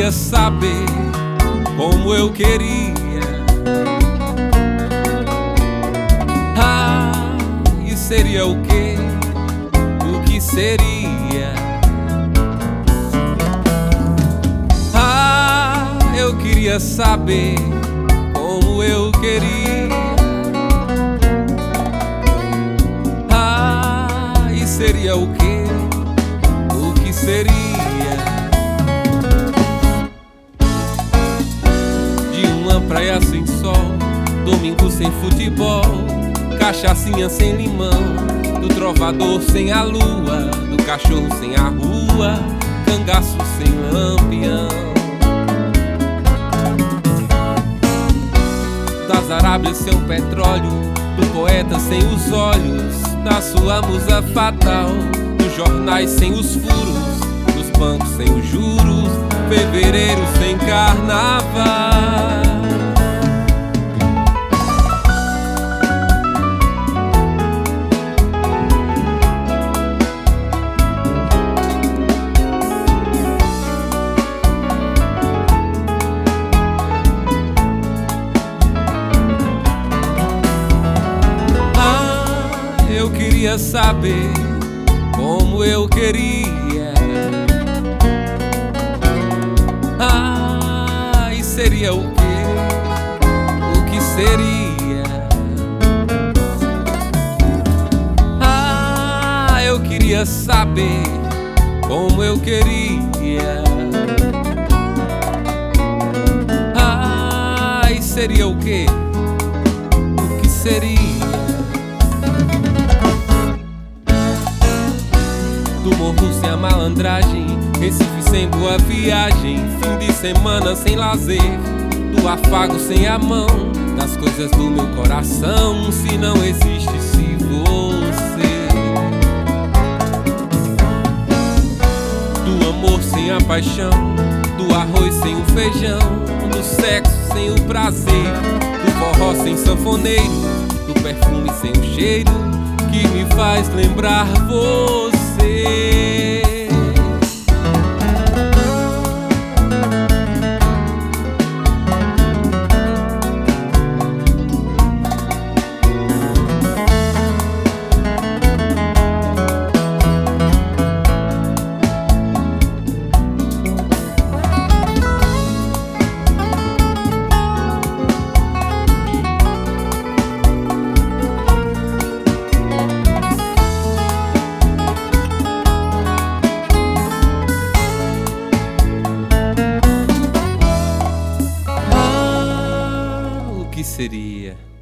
queria saber como eu queria. E seria o quê? O que seria? Eu queria saber como eu queria. E seria o quê? O que seria? De uma praia sem sol, domingo sem futebol, cachaçinha sem limão, do trovador sem a lua, do cachorro sem a rua, cangaço sem lampião, das Arábias sem o petróleo, do poeta sem os olhos, da sua musa fatal, dos jornais sem os furos, dos bancos sem os juros, fevereiro sem carnaval. Eu queria saber como eu queria. E seria o quê? O que seria? Eu queria saber como eu queria. E seria o quê? O que seria? Do morro sem a malandragem, Recife sem boa viagem, fim de semana sem lazer, do afago sem a mão, das coisas do meu coração, se não existisse você. Do amor sem a paixão, do arroz sem o feijão, do sexo sem o prazer, do forró sem sanfoneiro, do perfume sem o cheiro, que me faz lembrar você. O que seria?